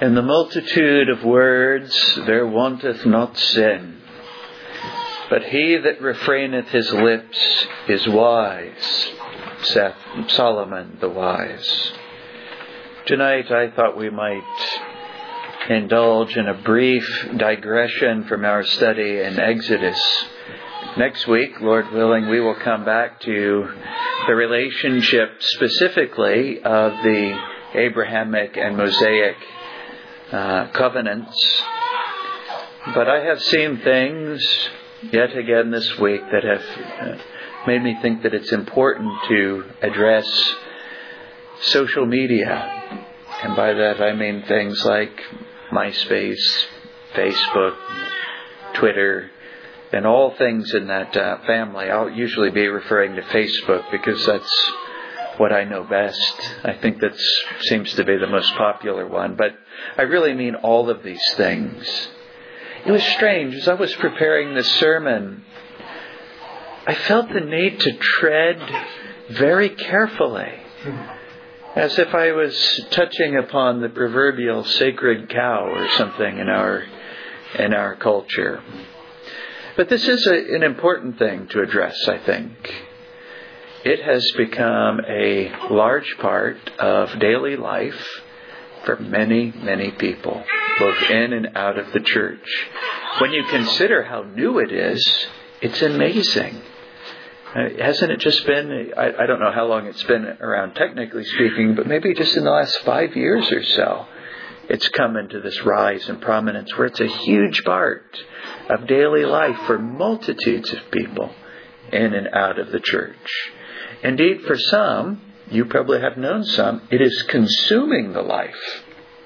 In the multitude of words there wanteth not sin, but he that refraineth his lips is wise, saith Solomon the wise. Tonight I thought we might indulge in a brief digression from our study in Exodus. Next week, Lord willing, we will come back to the relationship specifically of the Abrahamic and Mosaic covenants. But I have seen things yet again this week that have made me think that it's important to address social media. And by that I mean things like MySpace, Facebook, Twitter, and all things in that family. I'll usually be referring to Facebook because that's what I know best. I think that seems to be the most popular one. But I really mean all of these things. It was strange. As I was preparing this sermon, I felt the need to tread very carefully, as if I was touching upon the proverbial sacred cow or something in our culture. But this is an important thing to address, I think. It has become a large part of daily life for many, many people, both in and out of the church. When you consider how new it is, it's amazing. Hasn't it just been, I don't know how long it's been around technically speaking, but maybe just in the last 5 years or so, it's come into this rise and prominence where it's a huge part of daily life for multitudes of people in and out of the church. Indeed, for some, you probably have known some, it is consuming the life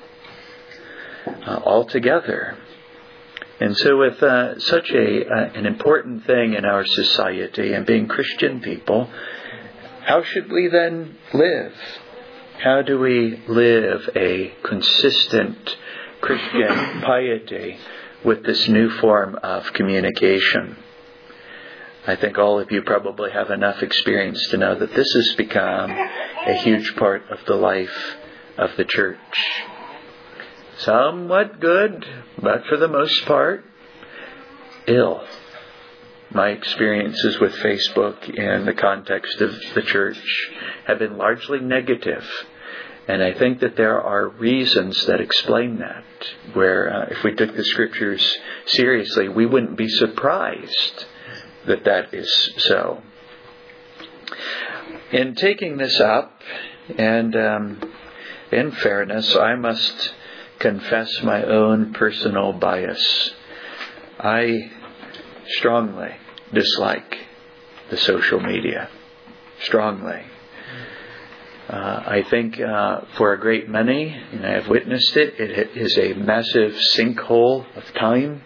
altogether. And so with such an important thing in our society and being Christian people, how should we then live? How do we live a consistent Christian piety with this new form of communication? I think all of you probably have enough experience to know that this has become a huge part of the life of the church. Somewhat good, but for the most part, ill. My experiences with Facebook in the context of the church have been largely negative. And I think that there are reasons that explain that, where if we took the Scriptures seriously, we wouldn't be surprised that is so. In taking this up, and in fairness, I must confess my own personal bias. I strongly dislike the social media. Strongly. I think for a great many, and I have witnessed it, it is a massive sinkhole of time.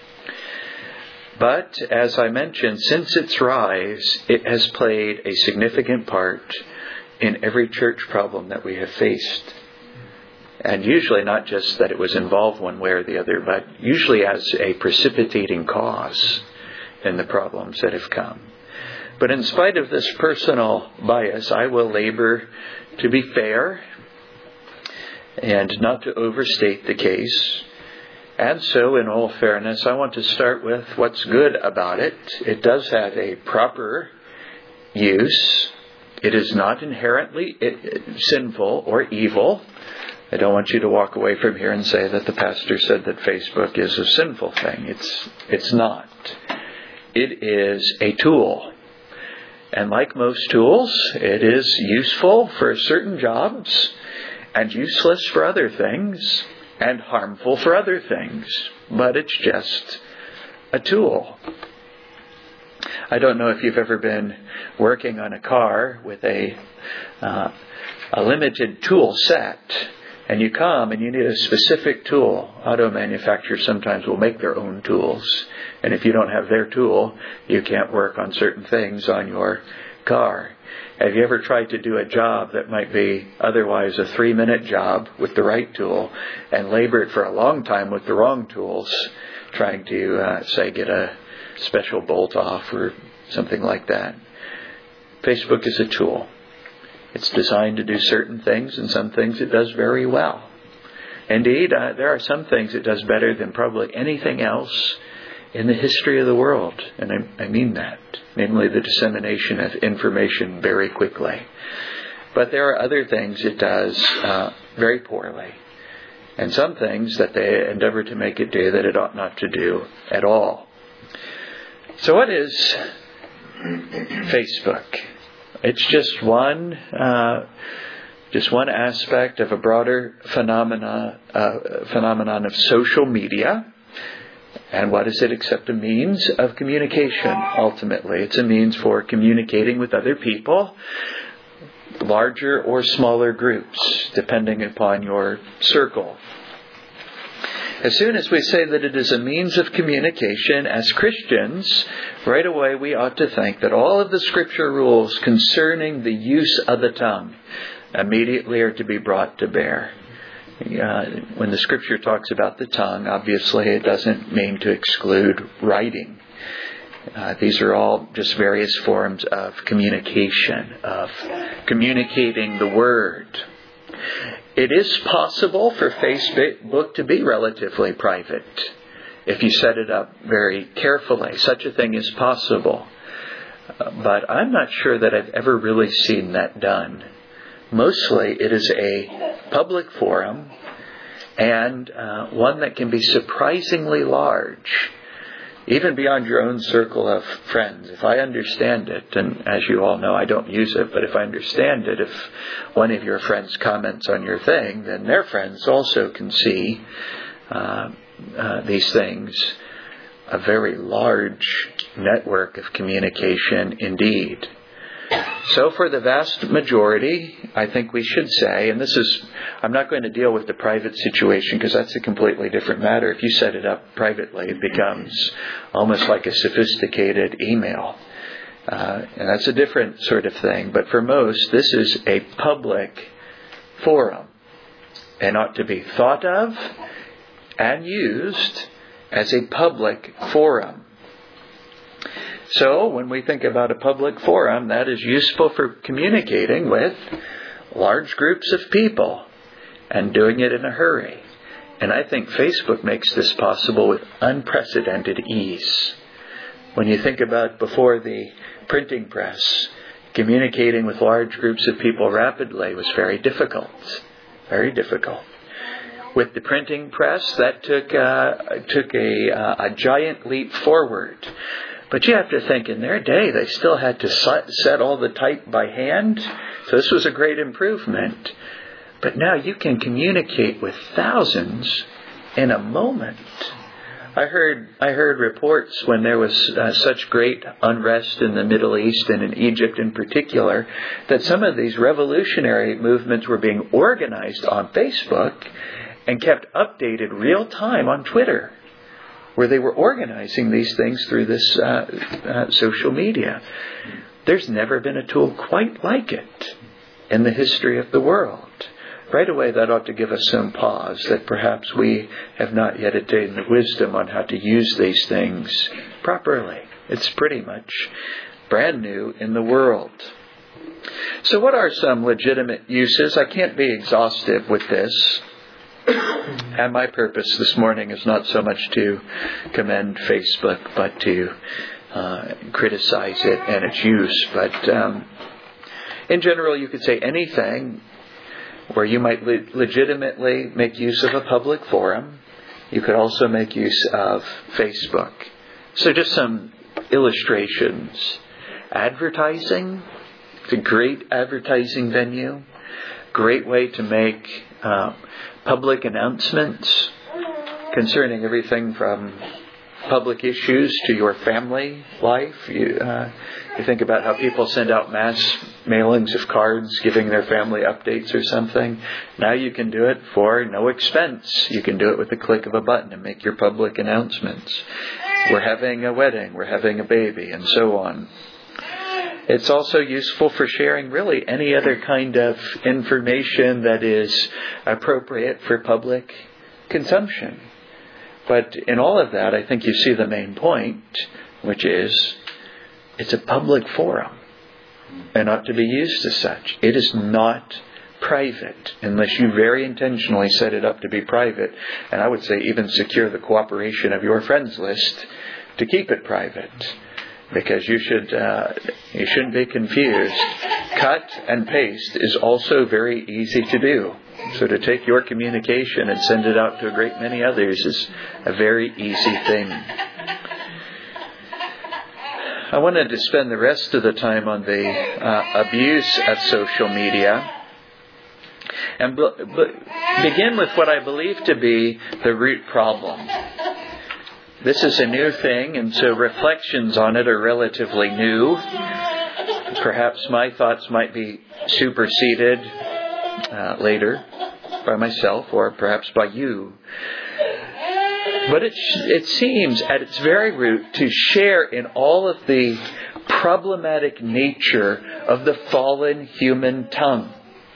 But, as I mentioned, since its rise, it has played a significant part in every church problem that we have faced. And usually not just that it was involved one way or the other, but usually as a precipitating cause in the problems that have come. But in spite of this personal bias, I will labor to be fair and not to overstate the case. And so, in all fairness, I want to start with what's good about it. It does have a proper use. It is not inherently sinful or evil. I don't want you to walk away from here and say that the pastor said that Facebook is a sinful thing. It's not. It is a tool. And like most tools, it is useful for certain jobs and useless for other things and harmful for other things. But it's just a tool. I don't know if you've ever been working on a car with a limited tool set, and you come and you need a specific tool. Auto manufacturers sometimes will make their own tools. And if you don't have their tool, you can't work on certain things on your car. Have you ever tried to do a job that might be otherwise a 3-minute job with the right tool and labored for a long time with the wrong tools, trying to, say, get a special bolt off or something like that? Facebook is a tool. It's designed to do certain things, and some things it does very well. Indeed, there are some things it does better than probably anything else in the history of the world. And I mean that. Namely, the dissemination of information very quickly. But there are other things it does very poorly. And some things that they endeavor to make it do that it ought not to do at all. So what is Facebook? It's just one aspect of a broader phenomenon of social media. And what is it except a means of communication, ultimately? It's a means for communicating with other people, larger or smaller groups, depending upon your circle. As soon as we say that it is a means of communication, as Christians, right away we ought to think that all of the Scripture rules concerning the use of the tongue immediately are to be brought to bear. When the Scripture talks about the tongue, obviously it doesn't mean to exclude writing. These are all just various forms of communication, of communicating the Word. It is possible for Facebook to be relatively private if you set it up very carefully. Such a thing is possible. But I'm not sure that I've ever really seen that done. Mostly it is a public forum and one that can be surprisingly large, even beyond your own circle of friends. If I understand it, and as you all know, I don't use it, but if I understand it, if one of your friends comments on your thing, then their friends also can see these things. A very large network of communication indeed. So for the vast majority, I think we should say, and I'm not going to deal with the private situation because that's a completely different matter. If you set it up privately, it becomes almost like a sophisticated email. And that's a different sort of thing. But for most, this is a public forum and ought to be thought of and used as a public forum. So when we think about a public forum, that is useful for communicating with large groups of people and doing it in a hurry. And I think Facebook makes this possible with unprecedented ease. When you think about before the printing press, communicating with large groups of people rapidly was very difficult. Very difficult. With the printing press, that took a giant leap forward. But you have to think, in their day, they still had to set all the type by hand. So this was a great improvement. But now you can communicate with thousands in a moment. I heard reports when there was such great unrest in the Middle East and in Egypt in particular, that some of these revolutionary movements were being organized on Facebook and kept updated real time on Twitter, where they were organizing these things through this social media. There's never been a tool quite like it in the history of the world. Right away, that ought to give us some pause that perhaps we have not yet attained the wisdom on how to use these things properly. It's pretty much brand new in the world. So what are some legitimate uses? I can't be exhaustive with this. And my purpose this morning is not so much to commend Facebook, but to criticize it and its use. But in general, you could say anything where you might legitimately make use of a public forum. You could also make use of Facebook. So just some illustrations. Advertising. It's a great advertising venue. Great way to make public announcements concerning everything from public issues to your family life. You think about how people send out mass mailings of cards giving their family updates or something. Now you can do it for no expense. You can do it with the click of a button and make your public announcements. We're having a wedding, we're having a baby, and so on. It's also useful for sharing really any other kind of information that is appropriate for public consumption. But in all of that, I think you see the main point, which is it's a public forum and ought to be used as such. It is not private, unless you very intentionally set it up to be private. And I would say even secure the cooperation of your friends list to keep it private. Because you shouldn't be confused. Cut and paste is also very easy to do. So to take your communication and send it out to a great many others is a very easy thing. I wanted to spend the rest of the time on the abuse of social media. And begin with what I believe to be the root problem. This is a new thing, and so reflections on it are relatively new. Perhaps my thoughts might be superseded later by myself or perhaps by you. But it seems at its very root to share in all of the problematic nature of the fallen human tongue.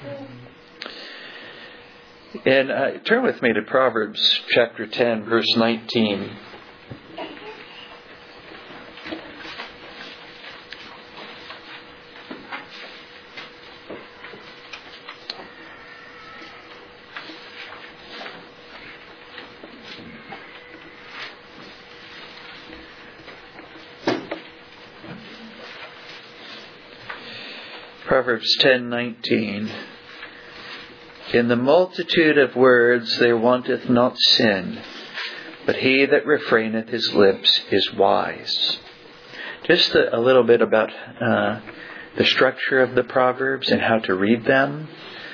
And turn with me to Proverbs chapter 10, verse 19. Proverbs 10:19. In the multitude of words there wanteth not sin, but he that refraineth his lips is wise. Just a little bit about the structure of the Proverbs and how to read them.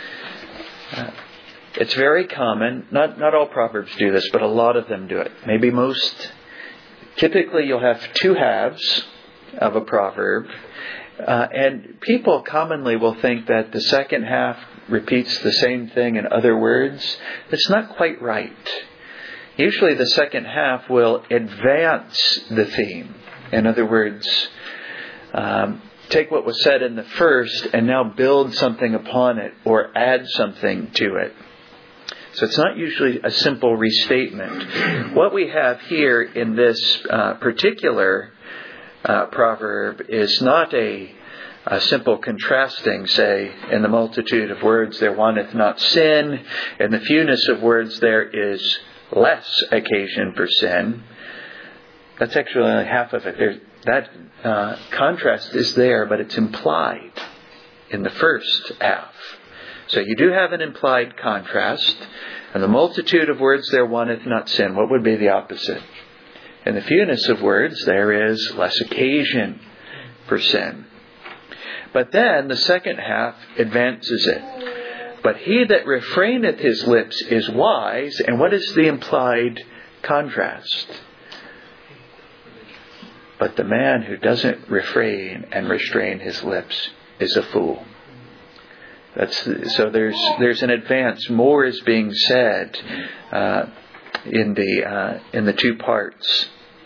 It's very common. Not all Proverbs do this, but a lot of them do it. Maybe most. Typically you'll have two halves of a proverb. And people commonly will think that the second half repeats the same thing in other words. It's not quite right. Usually the second half will advance the theme. In other words, take what was said in the first and now build something upon it or add something to it. So it's not usually a simple restatement. What we have here in this particular proverb is not a simple contrasting, say, in the multitude of words there wanteth not sin, in the fewness of words there is less occasion for sin. That's actually only half of it. That contrast is there, but it's implied in the first half. So you do have an implied contrast. In the multitude of words there wanteth not sin. What would be the opposite? In the fewness of words, there is less occasion for sin. But then the second half advances it. But he that refraineth his lips is wise. And what is the implied contrast? But the man who doesn't refrain and restrain his lips is a fool. So there's an advance. More is being said in the two parts.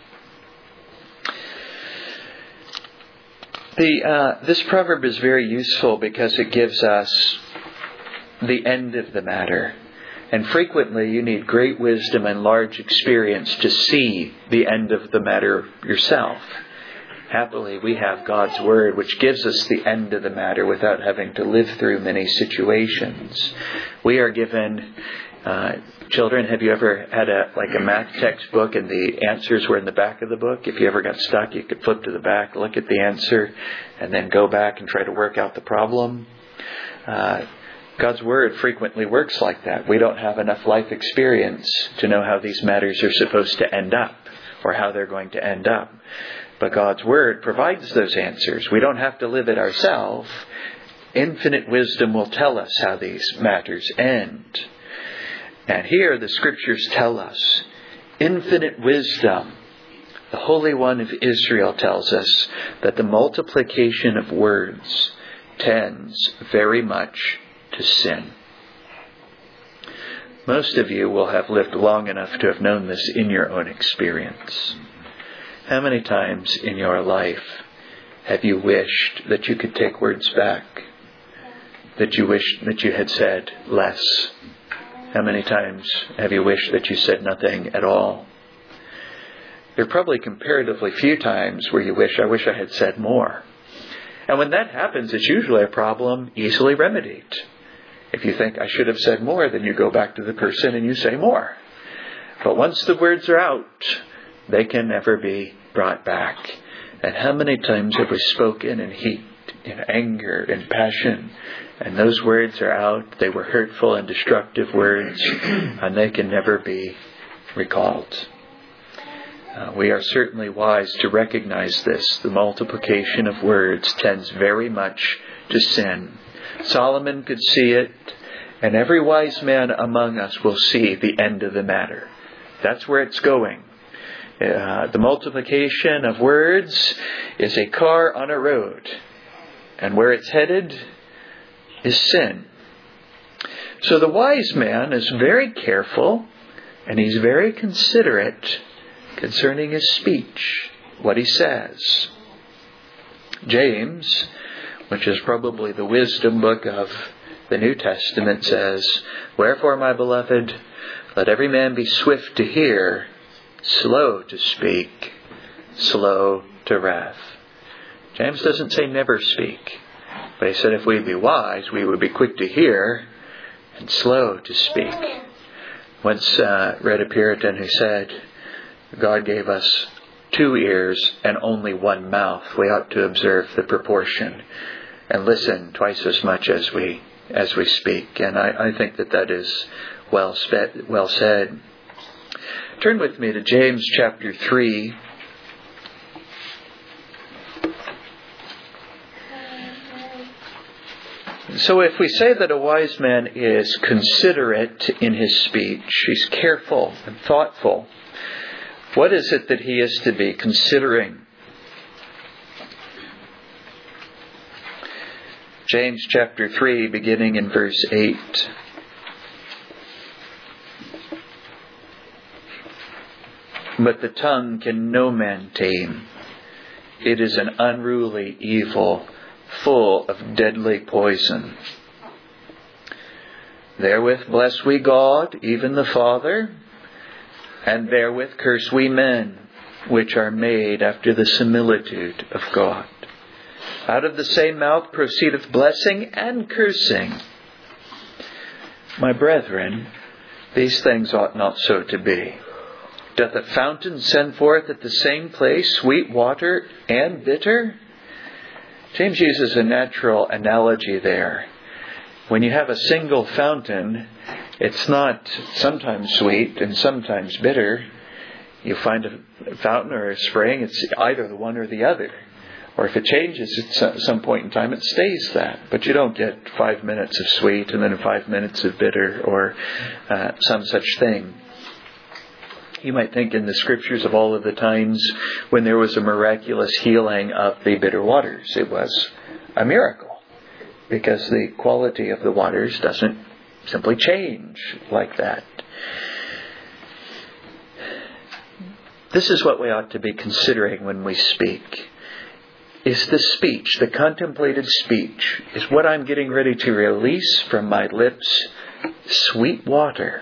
This proverb is very useful because it gives us the end of the matter. And frequently you need great wisdom and large experience to see the end of the matter yourself. Happily, we have God's Word, which gives us the end of the matter without having to live through many situations. We are given... children, have you ever had a math textbook and the answers were in the back of the book? If you ever got stuck, you could flip to the back, look at the answer, and then go back and try to work out the problem. God's Word frequently works like that. We don't have enough life experience to know how these matters are supposed to end up or how they're going to end up. But God's Word provides those answers. We don't have to live it ourselves. Infinite wisdom will tell us how these matters end. And here the Scriptures tell us, infinite wisdom. The Holy One of Israel tells us that the multiplication of words tends very much to sin. Most of you will have lived long enough to have known this in your own experience. How many times in your life have you wished that you could take words back? That you wished that you had said less? How many times have you wished that you said nothing at all? There are probably comparatively few times where you wish, I wish I had said more. And when that happens, it's usually a problem easily remedied. If you think, I should have said more, then you go back to the person and you say more. But once the words are out, they can never be brought back. And how many times have we spoken in heat, in anger, in passion, and those words are out, they were hurtful and destructive words, and they can never be recalled. We are certainly wise to recognize this. The multiplication of words tends very much to sin. Solomon could see it, and every wise man among us will see the end of the matter. That's where it's going. The multiplication of words is a car on a road, and where it's headed is sin. So the wise man is very careful, and he's very considerate concerning his speech, what he says. James, which is probably the wisdom book of the New Testament, says, "Wherefore, my beloved, let every man be swift to hear, slow to speak, slow to wrath." James doesn't say never speak, but he said if we'd be wise, we would be quick to hear and slow to speak. Once read a Puritan who said, God gave us 2 ears and only 1 mouth. We ought to observe the proportion and listen twice as much as we speak. And I think that is well said. Turn with me to James chapter 3. So if we say that a wise man is considerate in his speech, he's careful and thoughtful, what is it that he is to be considering? James chapter 3, beginning in verse 8. But the tongue can no man tame. It is an unruly evil, full of deadly poison. Therewith bless we God, even the Father, and therewith curse we men, which are made after the similitude of God. Out of the same mouth proceedeth blessing and cursing. My brethren, these things ought not so to be. Doth a fountain send forth at the same place sweet water and bitter? James uses a natural analogy there. When you have a single fountain, it's not sometimes sweet and sometimes bitter. You find a fountain or a spring, it's either the one or the other. Or if it changes at some point in time, it stays that. But you don't get 5 minutes of sweet and then 5 minutes of bitter or some such thing. You might think in the scriptures of all of the times when there was a miraculous healing of the bitter waters, it was a miracle. Because the quality of the waters doesn't simply change like that. This is what we ought to be considering when we speak. Is the speech, the contemplated speech, is what I'm getting ready to release from my lips sweet water,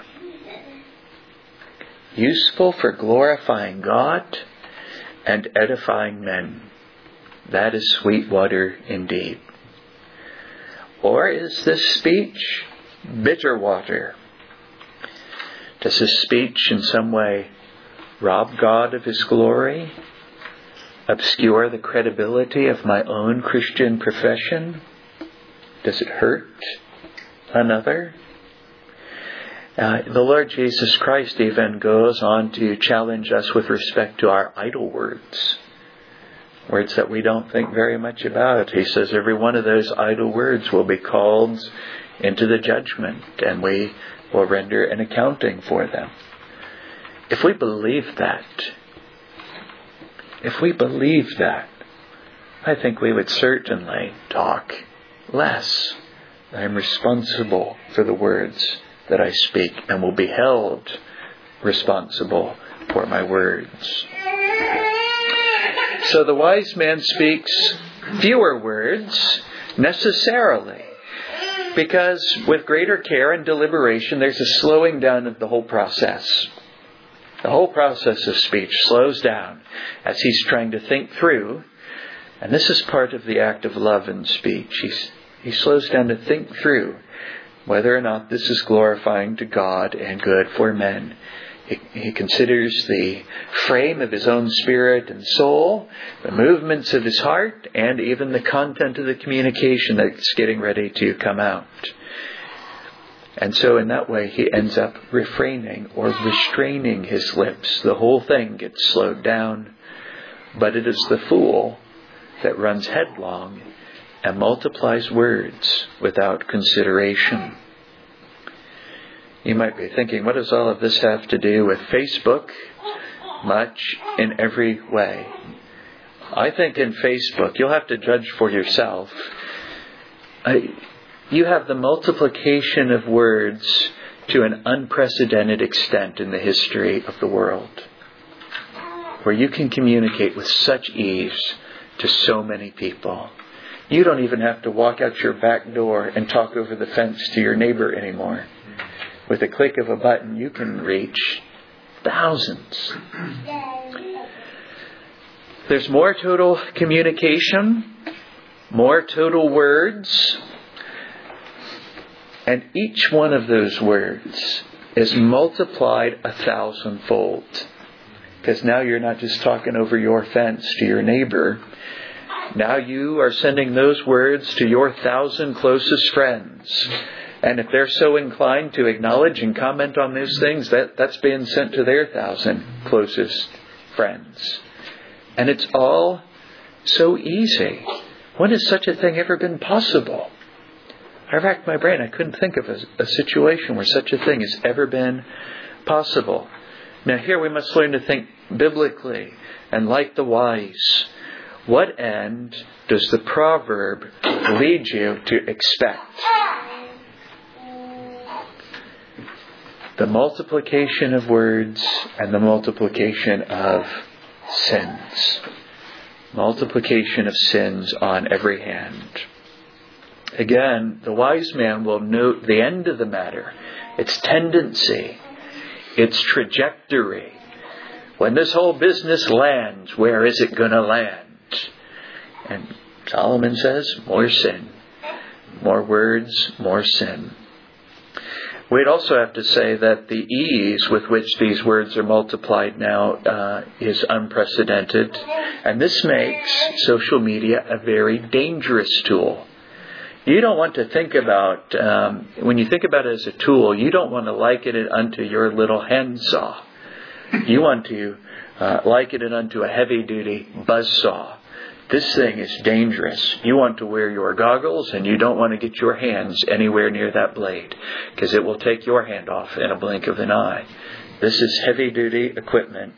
useful for glorifying God and edifying men? That is sweet water indeed. Or is this speech bitter water? Does this speech in some way rob God of His glory? Obscure the credibility of my own Christian profession? Does it hurt another? The Lord Jesus Christ even goes on to challenge us with respect to our idle words. Words that we don't think very much about. He says every one of those idle words will be called into the judgment, and we will render an accounting for them. If we believe that, I think we would certainly talk less. I'm responsible for the words that I speak and will be held responsible for my words. So the wise man speaks fewer words necessarily, because with greater care and deliberation there's a slowing down of the whole process. The whole process of speech slows down as he's trying to think through. And this is part of the act of love in speech. He slows down to think through whether or not this is glorifying to God and good for men. He considers the frame of his own spirit and soul, the movements of his heart, and even the content of the communication that's getting ready to come out. And so in that way he ends up refraining or restraining his lips. The whole thing gets slowed down. But it is the fool that runs headlong and multiplies words without consideration. You might be thinking, what does all of this have to do with Facebook? Much, in every way. I think in Facebook, you'll have to judge for yourself. You have the multiplication of words to an unprecedented extent in the history of the world, where you can communicate with such ease to so many people. You don't even have to walk out your back door and talk over the fence to your neighbor anymore. With a click of a button, you can reach thousands. There's more total communication, more total words, and each one of those words is multiplied 1,000-fold. Because now you're not just talking over your fence to your neighbor. Now you are sending those words to your 1,000 closest friends. And if they're so inclined to acknowledge and comment on those things, that's being sent to their 1,000 closest friends. And it's all so easy. When has such a thing ever been possible? I racked my brain. I couldn't think of a situation where such a thing has ever been possible. Now here we must learn to think biblically and like the wise. What end does the proverb lead you to expect? The multiplication of words and the multiplication of sins. Multiplication of sins on every hand. Again, the wise man will note the end of the matter, its tendency, its trajectory. When this whole business lands, where is it going to land? And Solomon says, more sin. More words, more sin. We'd also have to say that the ease with which these words are multiplied now is unprecedented. And this makes social media a very dangerous tool. You don't want to think about, when you think about it as a tool, you don't want to liken it unto your little handsaw. You want to liken it unto a heavy-duty buzzsaw. This thing is dangerous. You want to wear your goggles and you don't want to get your hands anywhere near that blade because it will take your hand off in a blink of an eye. This is heavy-duty equipment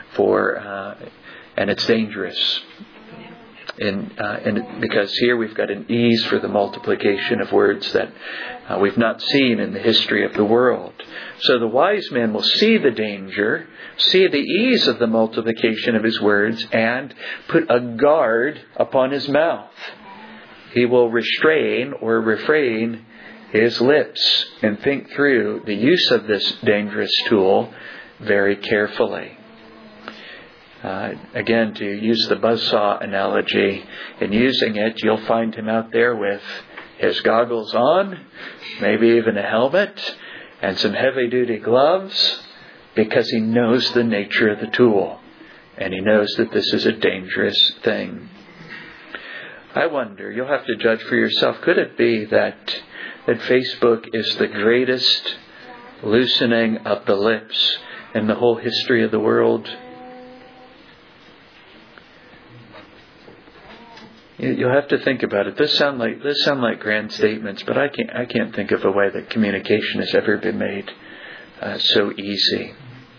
and it's dangerous. And because here we've got an ease for the multiplication of words that we've not seen in the history of the world. So the wise man will see the danger, see the ease of the multiplication of his words, and put a guard upon his mouth. He will restrain or refrain his lips and think through the use of this dangerous tool very carefully. Again, to use the buzzsaw analogy, in using it, you'll find him out there with his goggles on, maybe even a helmet, and some heavy-duty gloves, because he knows the nature of the tool, and he knows that this is a dangerous thing. I wonder, you'll have to judge for yourself, could it be that Facebook is the greatest loosening of the lips in the whole history of the world? You'll have to think about it. This sound like grand statements, but I can't think of a way that communication has ever been made so easy.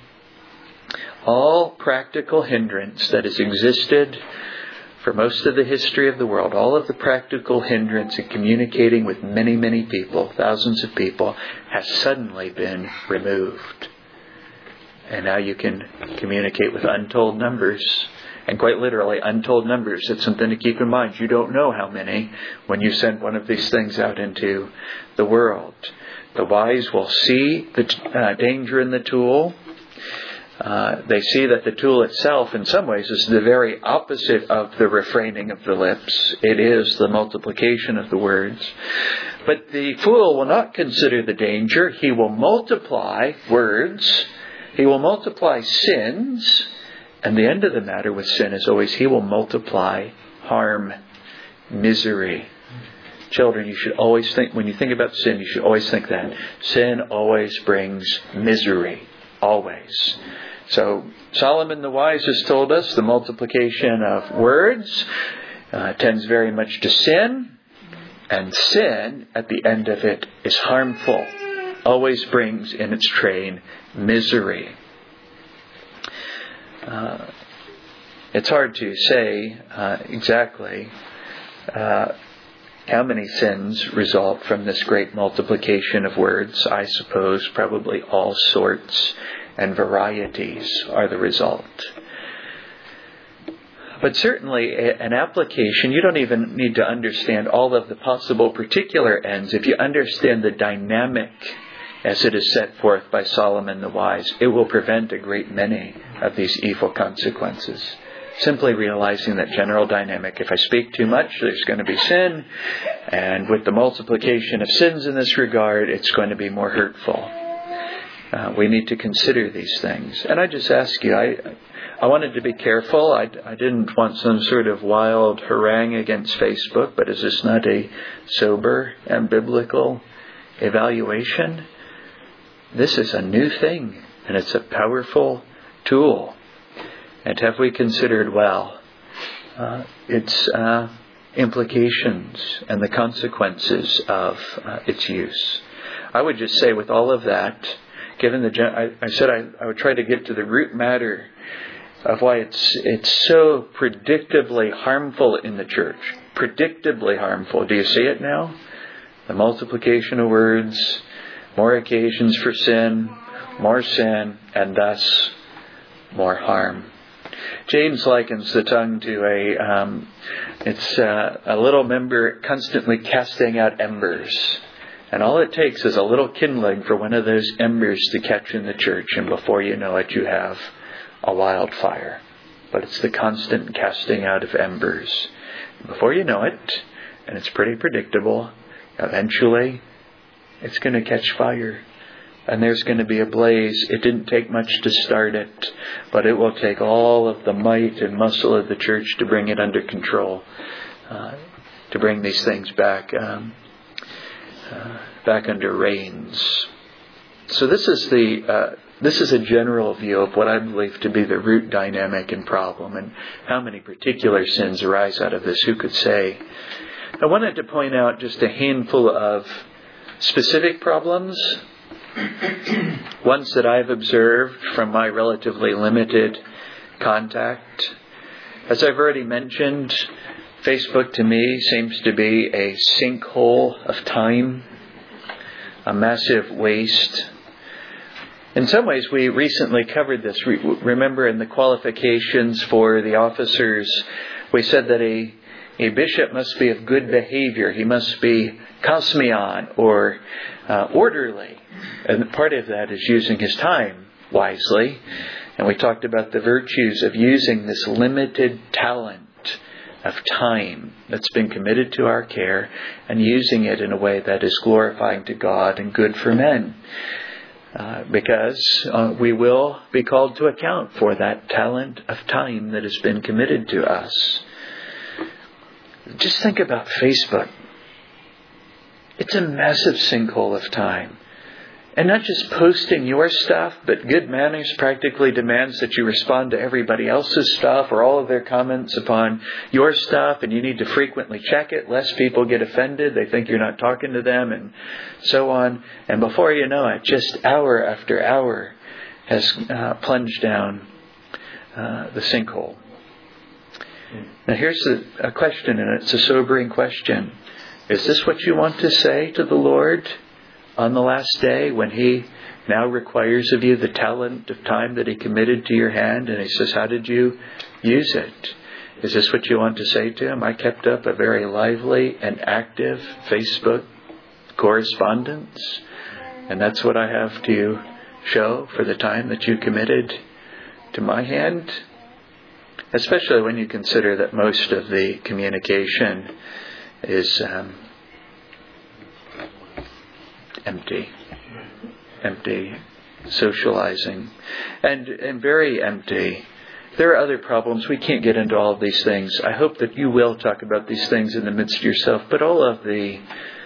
All practical hindrance that has existed for most of the history of the world, all of the practical hindrance in communicating with many, many people, thousands of people, has suddenly been removed. And now you can communicate with untold numbers. And quite literally, untold numbers. It's something to keep in mind. You don't know how many when you send one of these things out into the world. The wise will see the danger in the tool. They see that the tool itself, in some ways, is the very opposite of the refraining of the lips. It is the multiplication of the words. But the fool will not consider the danger. He will multiply words. He will multiply sins. And the end of the matter with sin is always he will multiply harm, misery. Children, you should always think, when you think about sin, you should always think that. Sin always brings misery. Always. So Solomon the Wise has told us the multiplication of words tends very much to sin. And sin, at the end of it, is harmful. Always brings in its train misery. It's hard to say exactly how many sins result from this great multiplication of words. I suppose probably all sorts and varieties are the result. But certainly an application, you don't even need to understand all of the possible particular ends. If you understand the dynamic as it is set forth by Solomon the Wise, it will prevent a great many of these evil consequences. Simply realizing that general dynamic. If I speak too much, there's going to be sin. And with the multiplication of sins in this regard, it's going to be more hurtful. We need to consider these things. And I just ask you, I wanted to be careful. I didn't want some sort of wild harangue against Facebook, but is this not a sober and biblical evaluation? This is a new thing, and it's a powerful tool. And have we considered well its implications and the consequences of its use? I would just say with all of that, given I said I would try to get to the root matter of why it's so predictably harmful in the church. Predictably harmful. Do you see it now? The multiplication of words, more occasions for sin, and thus more harm. James likens the tongue to a little member constantly casting out embers. And all it takes is a little kindling for one of those embers to catch in the church, and before you know it, you have a wildfire. But it's the constant casting out of embers. Before you know it, and it's pretty predictable, eventually it's going to catch fire. And there's going to be a blaze. It didn't take much to start it, but it will take all of the might and muscle of the church to bring it under control, to bring these things back under reins. So this is a general view of what I believe to be the root dynamic and problem, and how many particular sins arise out of this, who could say? I wanted to point out just a handful of specific problems, ones that I've observed from my relatively limited contact. As I've already mentioned, Facebook to me seems to be a sinkhole of time, a massive waste. In some ways, we recently covered this. Remember in the qualifications for the officers, we said that a bishop must be of good behavior. He must be kosmion, or orderly. And part of that is using his time wisely. And we talked about the virtues of using this limited talent of time that's been committed to our care, and using it in a way that is glorifying to God and good for men. Because we will be called to account for that talent of time that has been committed to us. Just think about Facebook. It's a massive sinkhole of time. And not just posting your stuff, but good manners practically demands that you respond to everybody else's stuff or all of their comments upon your stuff, and you need to frequently check it lest people get offended. They think you're not talking to them, and so on. And before you know it, just hour after hour has plunged down the sinkhole. Now here's a question, and it's a sobering question. Is this what you want to say to the Lord on the last day, when He now requires of you the talent of time that He committed to your hand, and He says, how did you use it? Is this what you want to say to Him? I kept up a very lively and active Facebook correspondence, and that's what I have to show for the time that you committed to my hand, especially when you consider that most of the communication is empty socializing, and very empty. There are other problems. We can't get into all of these things. I hope that you will talk about these things in the midst of yourself, but all of the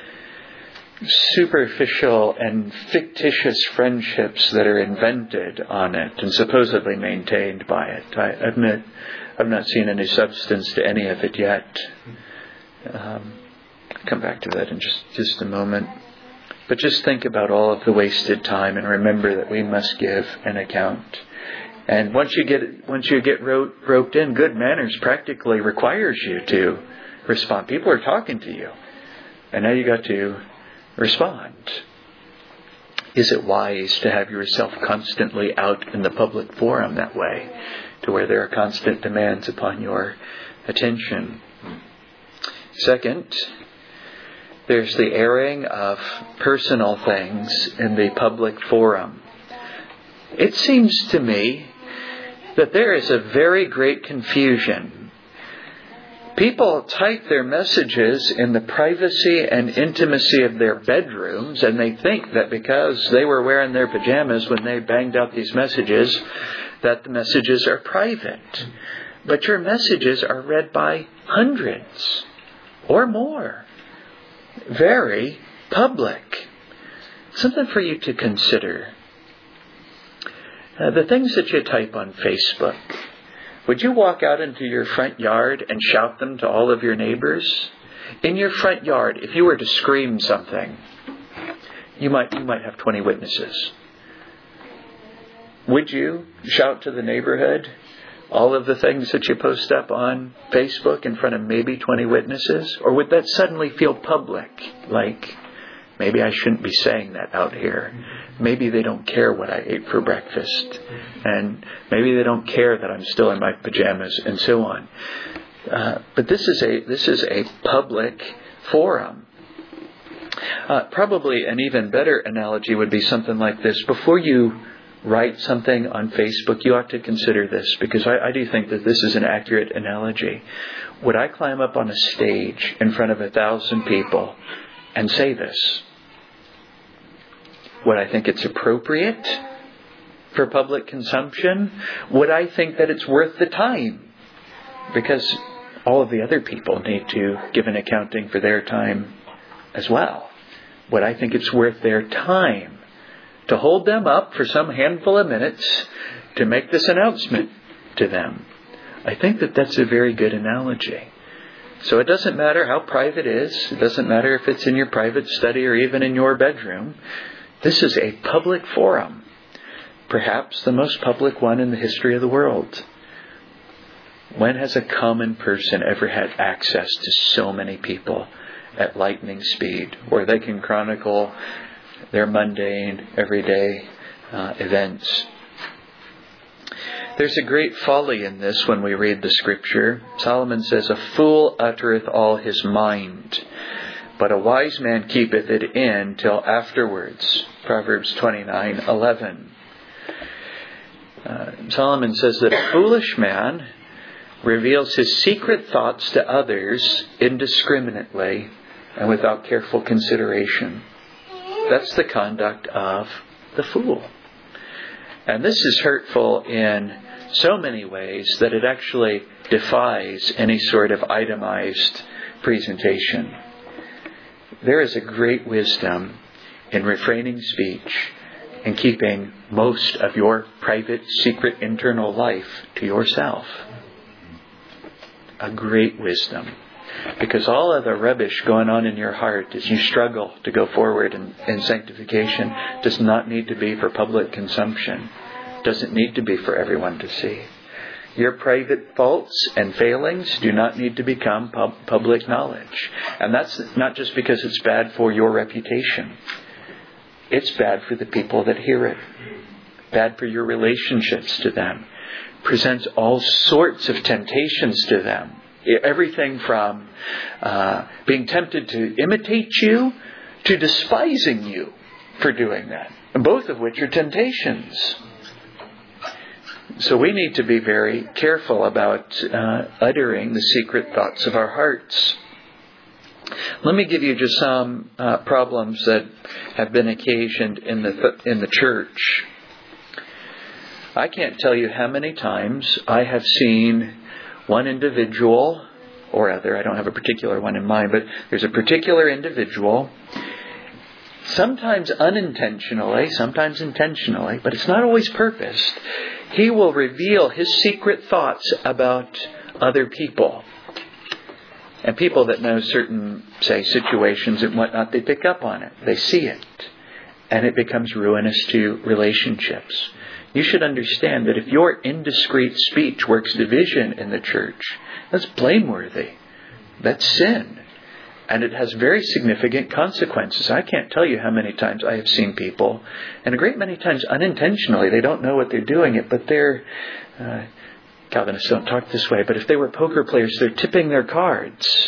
superficial and fictitious friendships that are invented on it and supposedly maintained by it. I admit I've not seen any substance to any of it yet. I'll come back to that in just a moment. But just think about all of the wasted time and remember that we must give an account. And once you get roped in, good manners practically requires you to respond. People are talking to you, and now you got to respond. Is it wise to have yourself constantly out in the public forum that way, to where there are constant demands upon your attention? Second, there's the airing of personal things in the public forum. It seems to me that there is a very great confusion. People type their messages in the privacy and intimacy of their bedrooms, and they think that because they were wearing their pajamas when they banged out these messages, that the messages are private. But your messages are read by hundreds or more. Very public. Something for you to consider. The things that you type on Facebook, would you walk out into your front yard and shout them to all of your neighbors? In your front yard, if you were to scream something, you might have 20 witnesses. Would you shout to the neighborhood all of the things that you post up on Facebook in front of maybe 20 witnesses? Or would that suddenly feel public? Like, maybe I shouldn't be saying that out here. Maybe they don't care what I ate for breakfast. And maybe they don't care that I'm still in my pajamas and so on. But this is a public forum. Probably an even better analogy would be something like this. Before you write something on Facebook, you ought to consider this, because I do think that this is an accurate analogy. Would I climb up on a stage in front of 1,000 people and say this? Would I think it's appropriate for public consumption? Would I think that it's worth the time? Because all of the other people need to give an accounting for their time as well. Would I think it's worth their time to hold them up for some handful of minutes to make this announcement to them? I think that that's a very good analogy. So it doesn't matter how private it is. It doesn't matter if it's in your private study or even in your bedroom. This is a public forum. Perhaps the most public one in the history of the world. When has a common person ever had access to so many people at lightning speed, where they can chronicle their mundane, everyday events? There's a great folly in this when we read the Scripture. Solomon says, "A fool uttereth all his mind, but a wise man keepeth it in till afterwards." Proverbs 29:11. Solomon says that a foolish man reveals his secret thoughts to others indiscriminately and without careful consideration. That's the conduct of the fool. And this is hurtful in so many ways that it actually defies any sort of itemized presentation. There is a great wisdom in refraining speech and keeping most of your private, secret, internal life to yourself. A great wisdom. Because all of the rubbish going on in your heart as you struggle to go forward in sanctification does not need to be for public consumption. Doesn't need to be for everyone to see. Your private faults and failings do not need to become public knowledge. And that's not just because it's bad for your reputation. It's bad for the people that hear it. Bad for your relationships to them. Presents all sorts of temptations to them. Everything from being tempted to imitate you to despising you for doing that. And both of which are temptations. So we need to be very careful about uttering the secret thoughts of our hearts. Let me give you just some problems that have been occasioned in the church. I can't tell you how many times I have seen one individual or other. I don't have a particular one in mind, but there's a particular individual, sometimes unintentionally, sometimes intentionally, but it's not always purposed. He will reveal his secret thoughts about other people. And people that know certain, say, situations and whatnot, they pick up on it. They see it. And it becomes ruinous to relationships. You should understand that if your indiscreet speech works division in the church, that's blameworthy. That's sin. And it has very significant consequences. I can't tell you how many times I have seen people, and a great many times unintentionally, they don't know what they're doing it, but they're, Calvinists don't talk this way, but if they were poker players, they're tipping their cards.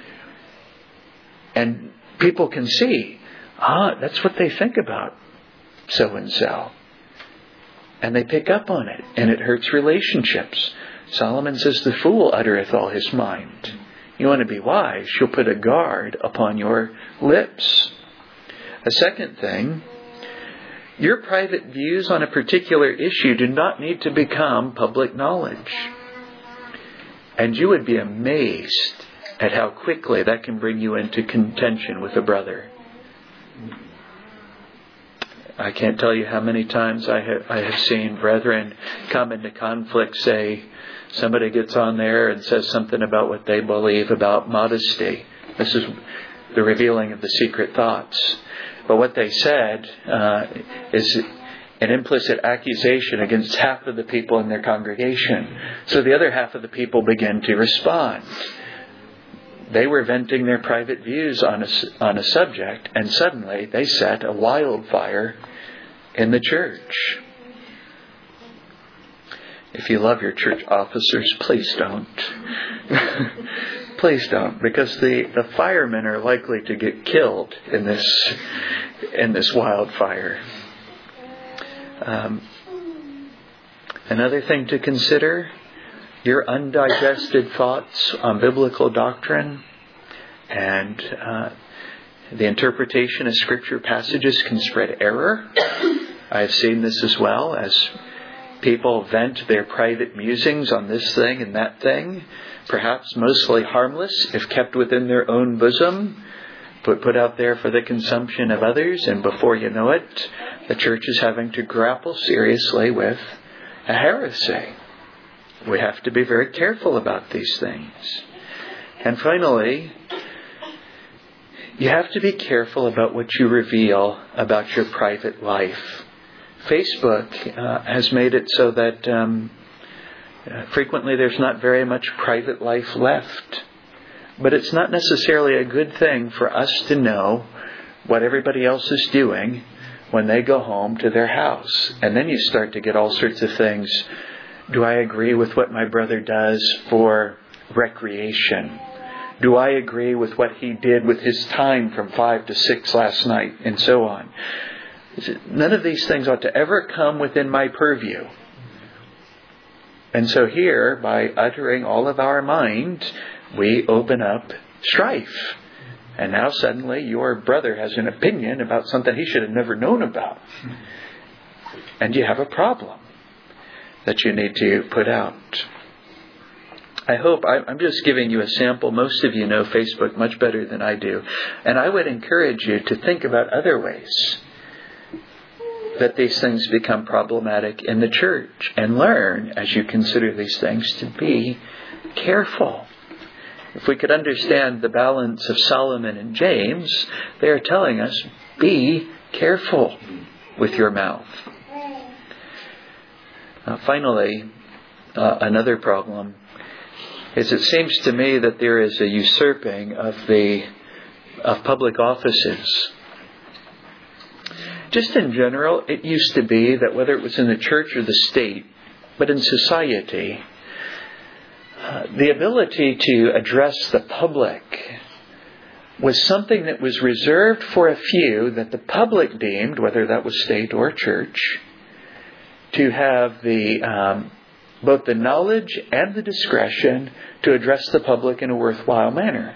And people can see, that's what they think about so-and-so. And they pick up on it, and it hurts relationships. Solomon says, the fool uttereth all his mind. You want to be wise, you'll put a guard upon your lips. A second thing, your private views on a particular issue do not need to become public knowledge. And you would be amazed at how quickly that can bring you into contention with a brother. I can't tell you how many times I have seen brethren come into conflict, say, somebody gets on there and says something about what they believe about modesty. This is the revealing of the secret thoughts. But what they said is an implicit accusation against half of the people in their congregation. So the other half of the people begin to respond. They were venting their private views on a subject, and suddenly they set a wildfire in the church. If you love your church officers, please don't. Please don't, because the firemen are likely to get killed in this wildfire. Another thing to consider, your undigested thoughts on biblical doctrine and the interpretation of Scripture passages can spread error. I have seen this as well, as people vent their private musings on this thing and that thing, perhaps mostly harmless if kept within their own bosom, but put out there for the consumption of others, and before you know it, the church is having to grapple seriously with a heresy. We have to be very careful about these things. And finally, you have to be careful about what you reveal about your private life. Facebook has made it so that frequently there's not very much private life left. But it's not necessarily a good thing for us to know what everybody else is doing when they go home to their house. And then you start to get all sorts of things. Do I agree with what my brother does for recreation? Do I agree with what he did with his time from 5 to 6 last night? And so on. None of these things ought to ever come within my purview. And so here, by uttering all of our mind, we open up strife. And now suddenly your brother has an opinion about something he should have never known about. And you have a problem that you need to put out. I hope, I'm just giving you a sample. Most of you know Facebook much better than I do. And I would encourage you to think about other ways that these things become problematic in the church. And learn, as you consider these things, to be careful. If we could understand the balance of Solomon and James, they are telling us, be careful with your mouth. Finally, another problem is it seems to me that there is a usurping of public offices. Just in general, it used to be that whether it was in the church or the state, but in society, the ability to address the public was something that was reserved for a few that the public deemed, whether that was state or church, to have the both the knowledge and the discretion to address the public in a worthwhile manner.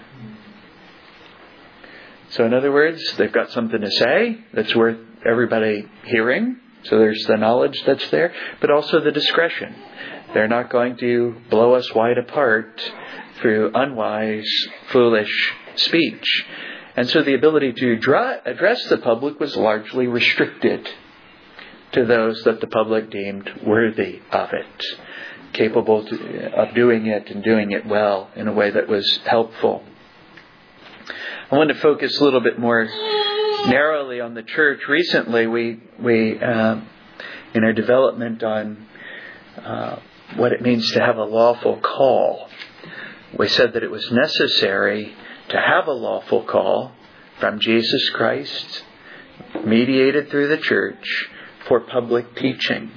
So in other words, they've got something to say that's worth everybody hearing. So there's the knowledge that's there, but also the discretion. They're not going to blow us wide apart through unwise, foolish speech. And so the ability to address the public was largely restricted to those that the public deemed worthy of it, capable of doing it and doing it well in a way that was helpful. I want to focus a little bit more narrowly on the church. Recently, we in our development on what it means to have a lawful call, we said that it was necessary to have a lawful call from Jesus Christ, mediated through the church, for public teaching.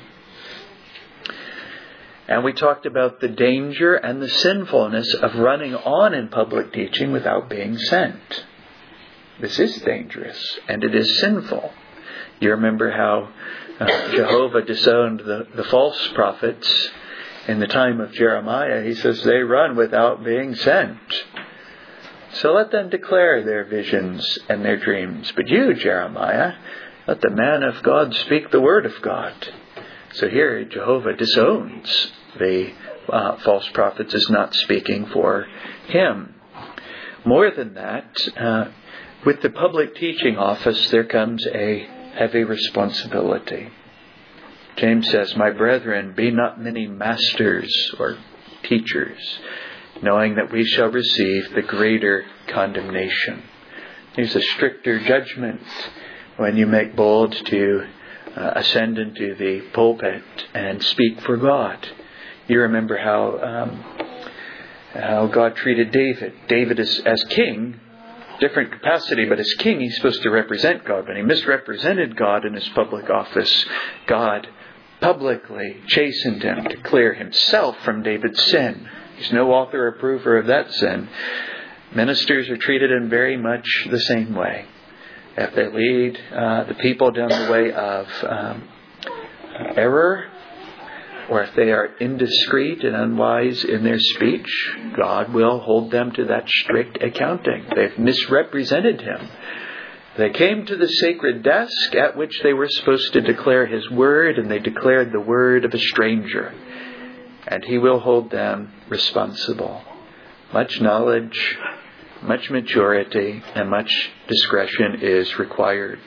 And we talked about the danger and the sinfulness of running on in public teaching without being sent. This is dangerous and it is sinful. You remember how Jehovah disowned the false prophets in the time of Jeremiah. He says they run without being sent. So let them declare their visions and their dreams. But you, Jeremiah, let the man of God speak the word of God. So here Jehovah disowns the false prophets as not speaking for him. More than that, with the public teaching office there comes a heavy responsibility. James says, "My brethren, be not many masters or teachers, knowing that we shall receive the greater condemnation." There's a stricter judgment when you make bold to ascend into the pulpit and speak for God. You remember how God treated David. David as king, different capacity, but as king he's supposed to represent God. When he misrepresented God in his public office, God publicly chastened him to clear himself from David's sin. He's no author or approver of that sin. Ministers are treated in very much the same way. If they lead the people down the way of error, or if they are indiscreet and unwise in their speech, God will hold them to that strict accounting. They've misrepresented Him. They came to the sacred desk at which they were supposed to declare His word, and they declared the word of a stranger. And He will hold them responsible. Much knowledge, much maturity, and much discretion is required.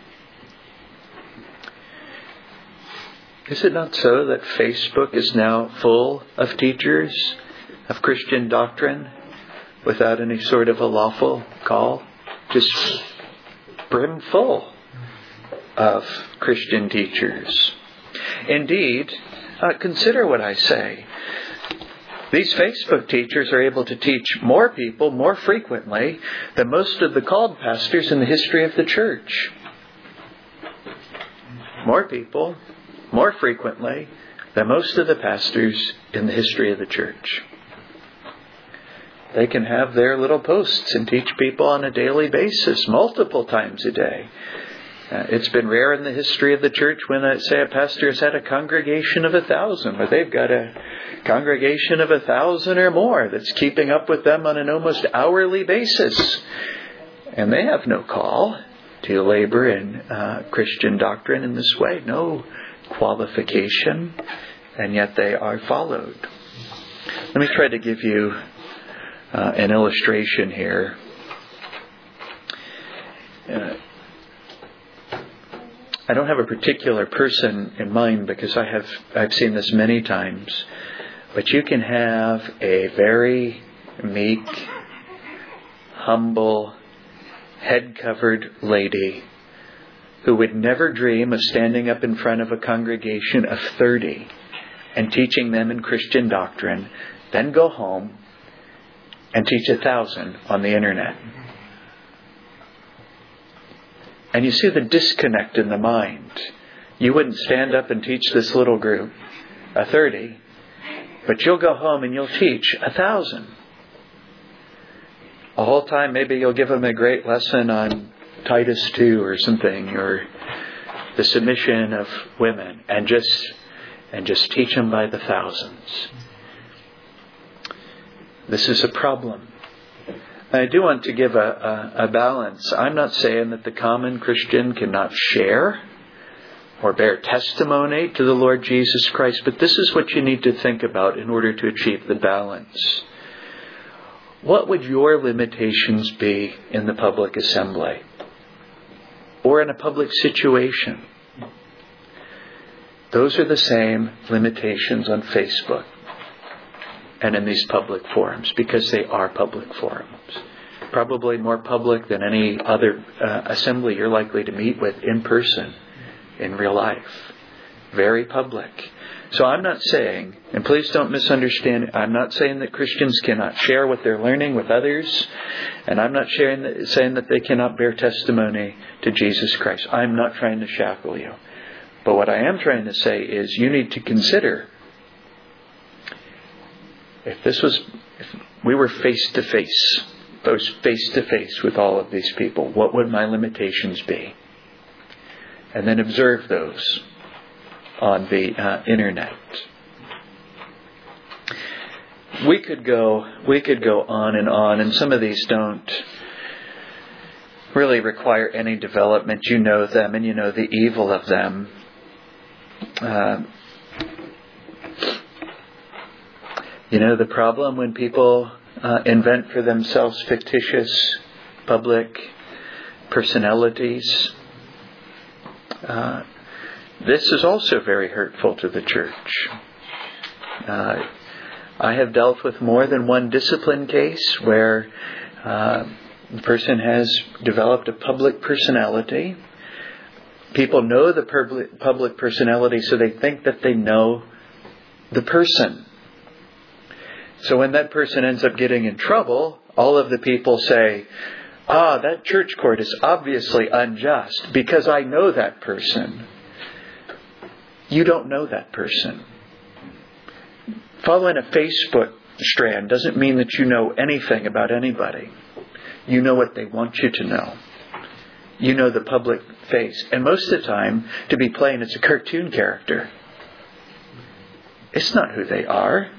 Is it not so that Facebook is now full of teachers of Christian doctrine without any sort of a lawful call? Just brim full of Christian teachers. Indeed, consider what I say. These Facebook teachers are able to teach more people more frequently than most of the called pastors in the history of the church. More people, more frequently than most of the pastors in the history of the church. They can have their little posts and teach people on a daily basis, multiple times a day. It's been rare in the history of the church when, say, a pastor has had a congregation of 1,000, but they've got a congregation of 1,000 or more that's keeping up with them on an almost hourly basis. And they have no call to labor in Christian doctrine in this way. No qualification, and yet they are followed. Let me try to give you an illustration here. I don't have a particular person in mind because I've seen this many times, but you can have a very meek, humble, head-covered lady who would never dream of standing up in front of a congregation of 30 and teaching them in Christian doctrine, then go home and teach 1,000 on the internet. And you see the disconnect in the mind. You wouldn't stand up and teach this little group, a 30, but you'll go home and you'll teach 1,000. A whole time maybe you'll give them a great lesson on Titus 2 or something, or the submission of women, and just and just teach them by the thousands. This is a problem. I do want to give a balance. I'm not saying that the common Christian cannot share or bear testimony to the Lord Jesus Christ, but this is what you need to think about in order to achieve the balance. What would your limitations be in the public assembly or in a public situation? Those are the same limitations on Facebook and in these public forums, because they are public forums. Probably more public than any other assembly you're likely to meet with in person, in real life. Very public. So I'm not saying, and please don't misunderstand, I'm not saying that Christians cannot share what they're learning with others, and I'm not saying that they cannot bear testimony to Jesus Christ. I'm not trying to shackle you. But what I am trying to say is you need to consider, if we were face to face with all of these people, what would my limitations be? And then observe those on the internet. We could go on, and some of these don't really require any development. You know them, and you know the evil of them. The problem when people invent for themselves fictitious public personalities. This is also very hurtful to the church. I have dealt with more than one discipline case where the person has developed a public personality. People know the public personality, so they think that they know the person. So when that person ends up getting in trouble, all of the people say, that church court is obviously unjust because I know that person. You don't know that person. Following a Facebook strand doesn't mean that you know anything about anybody. You know what they want you to know. You know the public face. And most of the time, to be plain, it's a cartoon character. It's not who they are.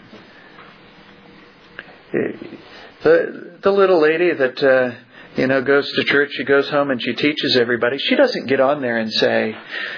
The little lady that goes to church, she goes home and she teaches everybody. She doesn't get on there and say,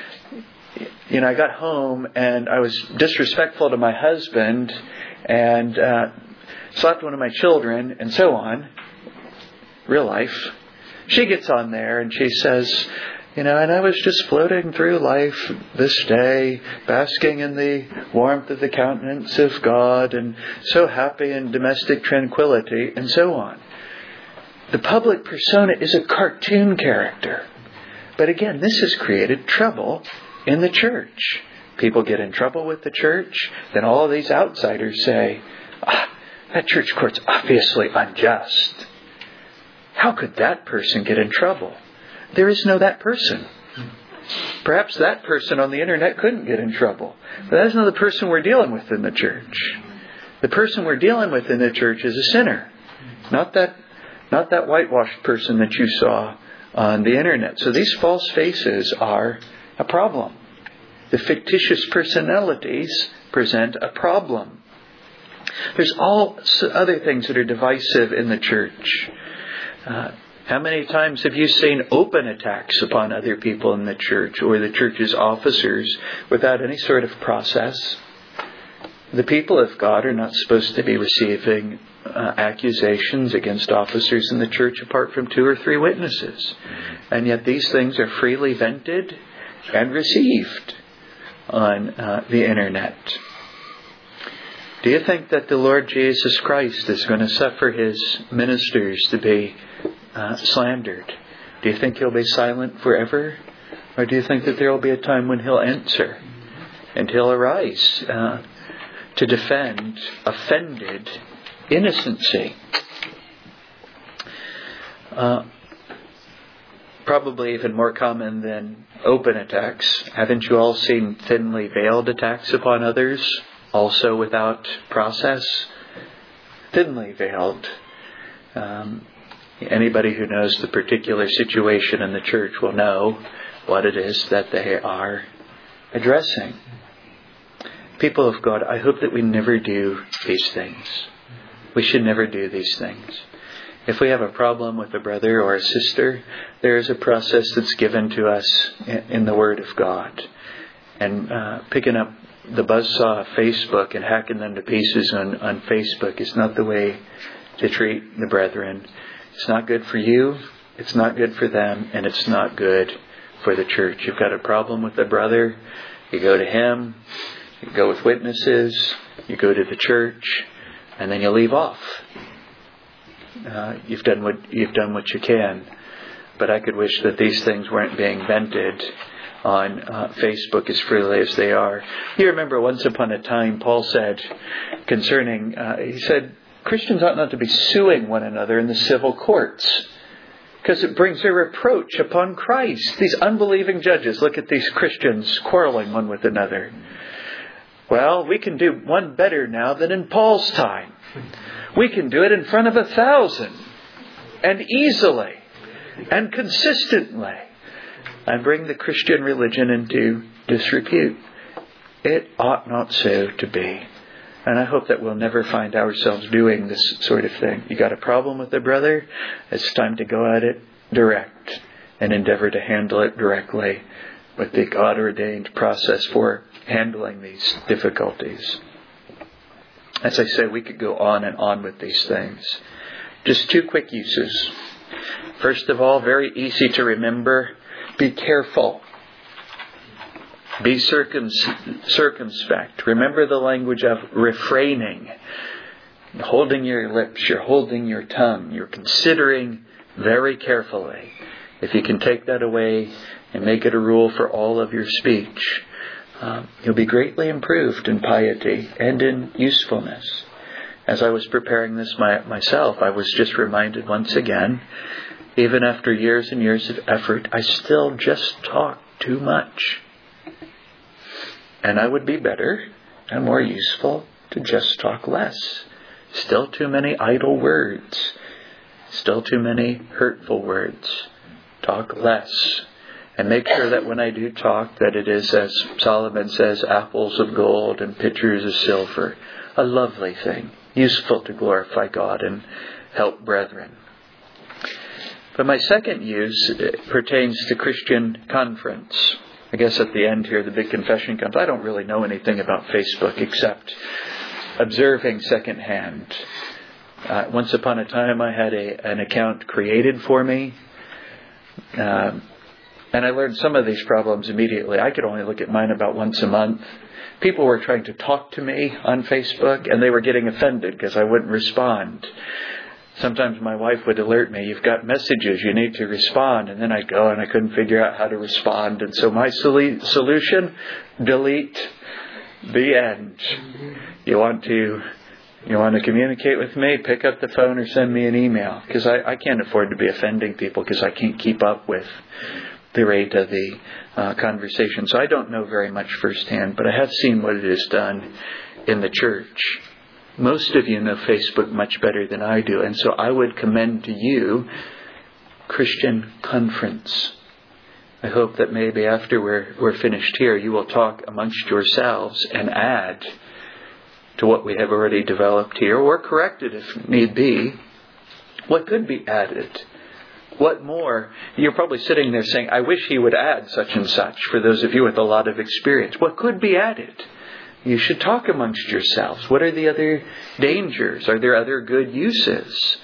I got home and I was disrespectful to my husband and slapped one of my children and so on. Real life. She gets on there and she says, and I was just floating through life this day, basking in the warmth of the countenance of God and so happy in domestic tranquility and so on. The public persona is a cartoon character. But again, this has created trouble in the church. People get in trouble with the church. Then all of these outsiders say, that church court's obviously unjust. How could that person get in trouble? There is no that person. Perhaps that person on the internet couldn't get in trouble. But that's not the person we're dealing with in the church. The person we're dealing with in the church is a sinner. Not that whitewashed person that you saw on the internet. So these false faces are a problem. The fictitious personalities present a problem. There's all other things that are divisive in the church. How many times have you seen open attacks upon other people in the church or the church's officers without any sort of process? The people of God are not supposed to be receiving accusations against officers in the church apart from 2 or 3 witnesses. And yet these things are freely vented and received on the internet. Do you think that the Lord Jesus Christ is going to suffer His ministers to be slandered? Do you think He'll be silent forever? Or do you think that there will be a time when He'll answer and He'll arise to defend offended innocency? Probably even more common than open attacks. Haven't you all seen thinly veiled attacks upon others, also without process? Thinly veiled. Anybody who knows the particular situation in the church will know what it is that they are addressing. People of God, I hope that we never do these things. We should never do these things. If we have a problem with a brother or a sister, there is a process that's given to us in the Word of God. And picking up the buzzsaw of Facebook and hacking them to pieces on Facebook is not the way to treat the brethren. It's not good for you, it's not good for them, and it's not good for the church. You've got a problem with a brother, you go to him, you go with witnesses, you go to the church, and then you leave off. You've done what you can. But I could wish that these things weren't being vented on Facebook as freely as they are. You remember once upon a time Paul said concerning, he said, Christians ought not to be suing one another in the civil courts, because it brings a reproach upon Christ. These unbelieving judges look at these Christians quarreling one with another. Well, we can do one better now than in Paul's time. We can do it in front of 1,000 and easily and consistently and bring the Christian religion into disrepute. It ought not so to be. And I hope that we'll never find ourselves doing this sort of thing. You got a problem with a brother? It's time to go at it direct and endeavor to handle it directly with the God-ordained process for handling these difficulties. As I say, we could go on and on with these things. Just 2 quick uses. First of all, very easy to remember, be careful. Be circumspect. Remember the language of refraining. You're holding your lips, you're holding your tongue, you're considering very carefully. If you can take that away and make it a rule for all of your speech, you'll be greatly improved in piety and in usefulness. As I was preparing this myself, I was just reminded once again, even after years and years of effort, I still just talk too much. And I would be better and more useful to just talk less. Still too many idle words. Still too many hurtful words. Talk less. And make sure that when I do talk, that it is, as Solomon says, apples of gold and pitchers of silver. A lovely thing. Useful to glorify God and help brethren. But my second use pertains to Christian conference. I guess at the end here, the big confession comes. I don't really know anything about Facebook except observing secondhand. Once upon a time, I had an account created for me. And I learned some of these problems immediately. I could only look at mine about once a month. People were trying to talk to me on Facebook, and they were getting offended because I wouldn't respond. Sometimes my wife would alert me, you've got messages, you need to respond. And then I'd go and I couldn't figure out how to respond. And so my solution, delete, the end. You want to communicate with me? Pick up the phone or send me an email. Because I can't afford to be offending people because I can't keep up with the rate of the conversation. So I don't know very much firsthand, but I have seen what it has done in the church. Most of you know Facebook much better than I do, and so I would commend to you Christian conference. I hope that maybe after we're finished here, you will talk amongst yourselves and add to what we have already developed here, or correct it if need be. What could be added? What more? You're probably sitting there saying, I wish he would add such and such, for those of you with a lot of experience. What could be added? You should talk amongst yourselves. What are the other dangers? Are there other good uses?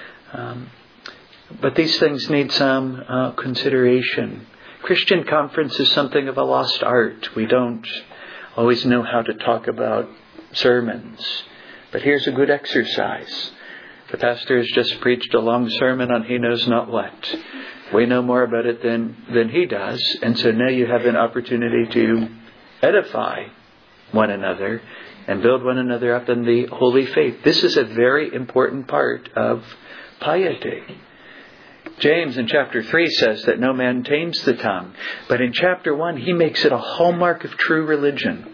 But these things need some consideration. Christian conference is something of a lost art. We don't always know how to talk about sermons. But here's a good exercise. The pastor has just preached a long sermon on he knows not what. We know more about it than he does. And so now you have an opportunity to edify one another and build one another up in the holy faith. This is a very important part of piety. James in chapter 3 says that no man tames the tongue. But in chapter 1, he makes it a hallmark of true religion.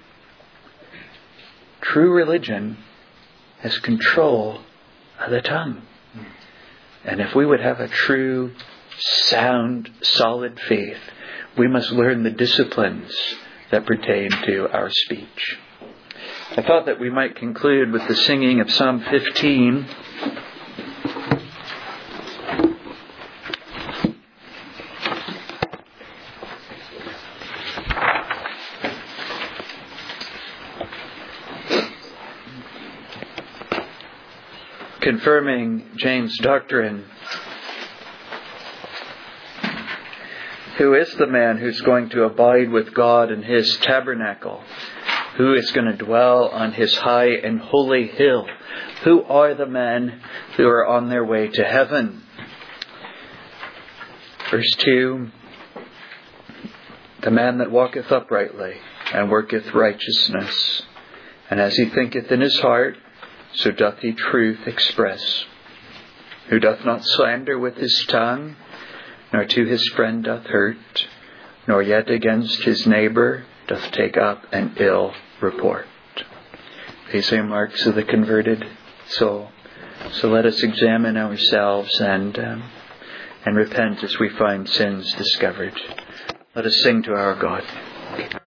True religion has control of the tongue. And if we would have a true, sound, solid faith, we must learn the disciplines that pertain to our speech. I thought that we might conclude with the singing of Psalm 15. Confirming James' doctrine. Who is the man who's going to abide with God in His tabernacle? Who is going to dwell on His high and holy hill? Who are the men who are on their way to heaven? Verse 2, the man that walketh uprightly and worketh righteousness, and as he thinketh in his heart, so doth he truth express. Who doth not slander with his tongue, nor to his friend doth hurt, nor yet against his neighbour doth take up an ill report. These are marks of the converted soul. So let us examine ourselves and repent as we find sins discovered. Let us sing to our God.